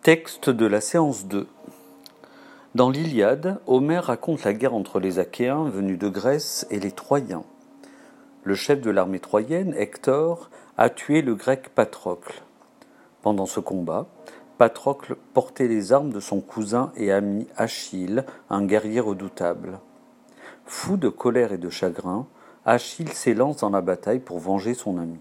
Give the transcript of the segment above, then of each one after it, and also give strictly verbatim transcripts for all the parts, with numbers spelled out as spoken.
Texte de la séance deux. Dans l'Iliade, Homère raconte la guerre entre les Achéens venus de Grèce et les Troyens. Le chef de l'armée troyenne, Hector, a tué le grec Patrocle. Pendant ce combat, Patrocle portait les armes de son cousin et ami Achille, un guerrier redoutable. Fou de colère et de chagrin, Achille s'élance dans la bataille pour venger son ami.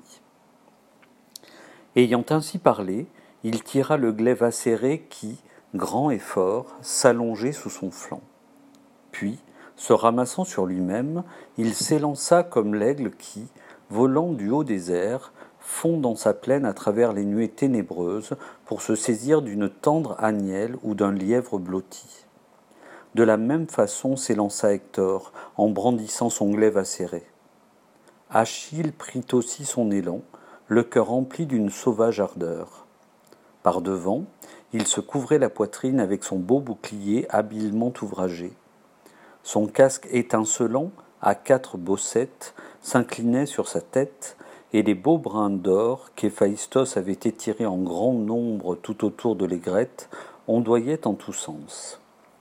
Ayant ainsi parlé, il tira le glaive acéré qui, grand et fort, s'allongeait sous son flanc. Puis, se ramassant sur lui-même, il s'élança comme l'aigle qui, volant du haut des airs, fond dans sa plaine à travers les nuées ténébreuses pour se saisir d'une tendre agnelle ou d'un lièvre blotti. De la même façon s'élança Hector, en brandissant son glaive acéré. Achille prit aussi son élan, le cœur rempli d'une sauvage ardeur. Par devant, il se couvrait la poitrine avec son beau bouclier habilement ouvragé. Son casque étincelant, à quatre bossettes, s'inclinait sur sa tête, et les beaux brins d'or qu'Héphaïstos avait étirés en grand nombre tout autour de l'aigrette ondoyaient en tous sens.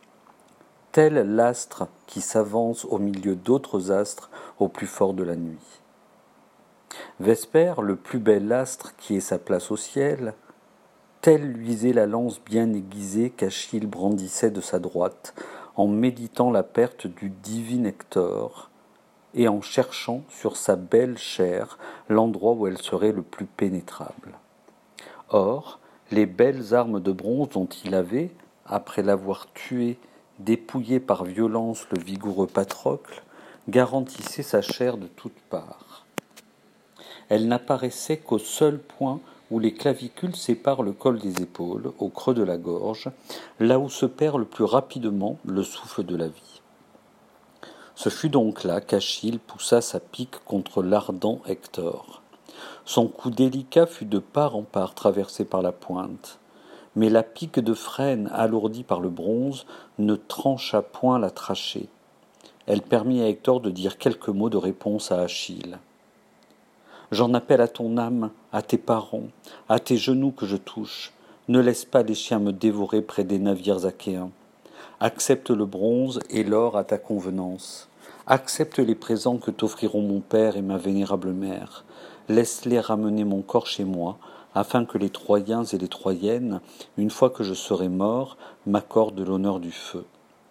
Tel l'astre qui s'avance au milieu d'autres astres au plus fort de la nuit. Vespère, le plus bel astre qui ait sa place au ciel, telle luisait la lance bien aiguisée qu'Achille brandissait de sa droite, en méditant la perte du divin Hector, et en cherchant sur sa belle chair l'endroit où elle serait le plus pénétrable. Or, les belles armes de bronze dont il avait, après l'avoir tué, dépouillé par violence le vigoureux Patrocle, garantissaient sa chair de toutes parts. Elle n'apparaissait qu'au seul point où les clavicules séparent le col des épaules, au creux de la gorge, là où se perd le plus rapidement le souffle de la vie. Ce fut donc là qu'Achille poussa sa pique contre l'ardent Hector. Son coup délicat fut de part en part traversé par la pointe, mais la pique de frêne alourdie par le bronze ne trancha point la trachée. Elle permit à Hector de dire quelques mots de réponse à Achille. J'en appelle à ton âme, à tes parents, à tes genoux que je touche. Ne laisse pas les chiens me dévorer près des navires achéens. Accepte le bronze et l'or à ta convenance. Accepte les présents que t'offriront mon père et ma vénérable mère. Laisse-les ramener mon corps chez moi, afin que les Troyens et les Troyennes, une fois que je serai mort, m'accordent l'honneur du feu.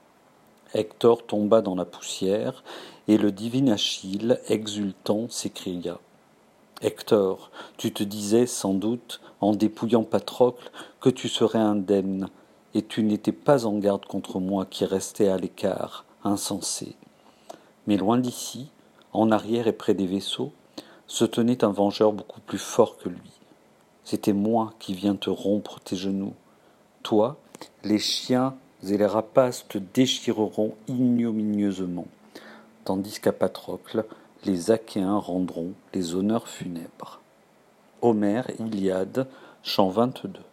Hector tomba dans la poussière, et le divin Achille, exultant, s'écria. Hector, tu te disais, sans doute, en dépouillant Patrocle, que tu serais indemne, et tu n'étais pas en garde contre moi qui restais à l'écart, insensé. Mais loin d'ici, en arrière et près des vaisseaux, se tenait un vengeur beaucoup plus fort que lui. C'était moi qui viens te rompre tes genoux. Toi, les chiens et les rapaces te déchireront ignominieusement, tandis qu'à Patrocle, les Achéens rendront les honneurs funèbres. Homère, Iliade, chant vingt-deux.